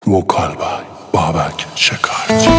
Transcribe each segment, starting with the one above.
Vokal by Babak Şekerci.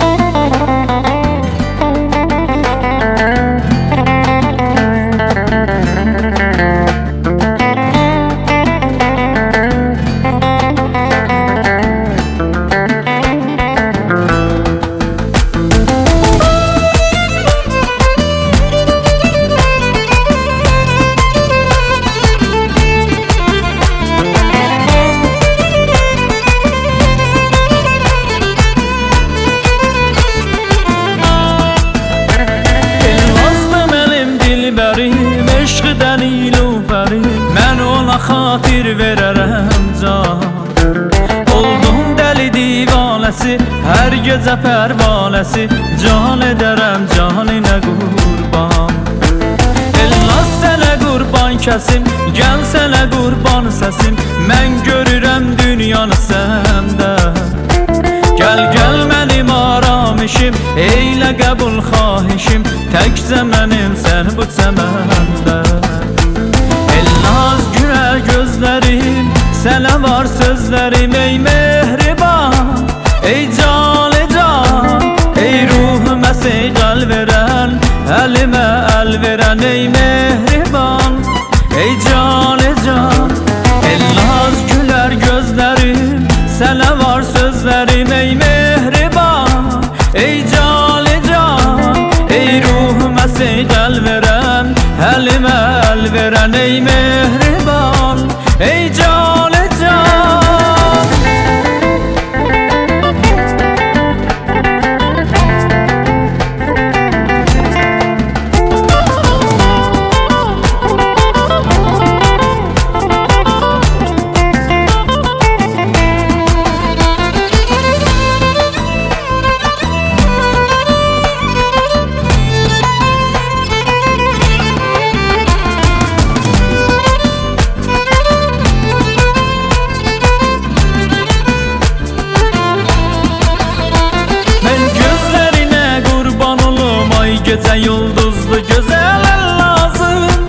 Eşqdən ilufəri mən ona xatir verərəm can. Oldum dəli divanəsi, hər gecə pərvanəsi, can edərəm canınə qurban. Ellas sənə qurban kəsim, gəl sənə qurban səsim, mən görürəm dünyanı səndə. Gəl gəl mənim aramışım, eylə qəbul xahişim, təkcə mənim sən bu çəməndə. Elnaz gülər gözlərim, sənə var sözlərim, ey mehriban, ey can, ey ruhumə seyqəl verən, əlimə əl verən, ey mehriban, ey can, Elnaz gülər gözlərim, sənə var sözlərim, ey mehriban, ey can, ey ruhumə seyqəl verən, əlimə əl verən, ey mehriban, ey can, gecə yıldızlı gözəl lazım,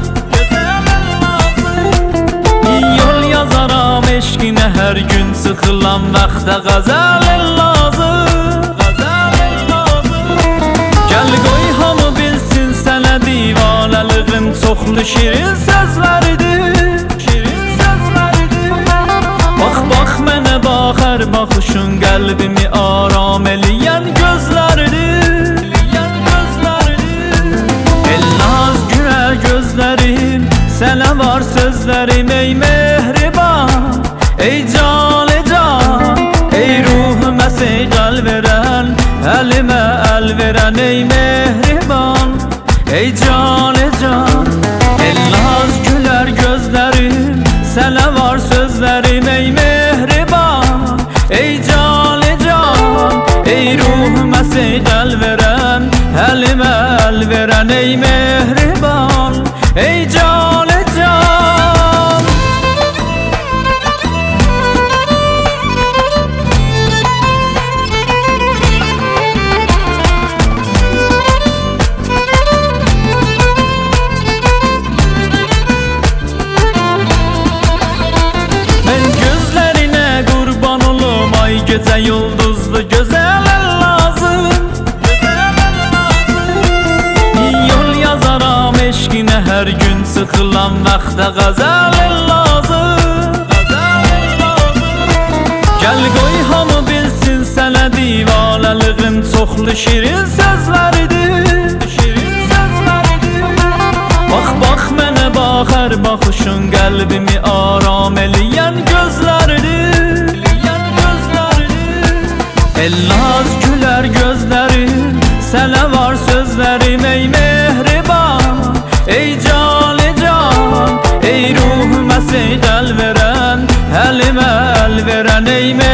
yol yazaram eşqinə hər gün, sıxılan vaxtda qəzəl lazım. Gəl qoy hamı bilsin sənə divanəlığım çoxlu şirin sözləridir. Bax mənə bax, hər baxışın qəlbimi aram eləyən gözləridir. Gözlərim, sənə var sözlərim, ey mehriban, ey can, ey ruhumə seyqəl verən, əlimə əl verən, ey mehriban, ey can, Elnaz gülər gözlərim, sənə var sözlərim, ey mehriban, ey can, ey ruhumə seyqəl verən, əlimə əl verən, ey mehriban, ey can, Mən gözlərinə qurban olum, ay gecə yıldızlı gözəl lazım. Yol yazaram eşqinə hər gün, sıxılan vaxtda qəzəl lazım. Gəl qoy hamı bilsin sənə divanəlığım çoxlu şirin sözləridir. Bax mənə bax, hər baxışın qəlbimi aram eləyən gözləridir. Elnaz gülər gözlərim, sənə var sözlərim, ey mehriban, ey can, ey ruhumə seyqəl verən, əlimə əl verən, ey mehriban.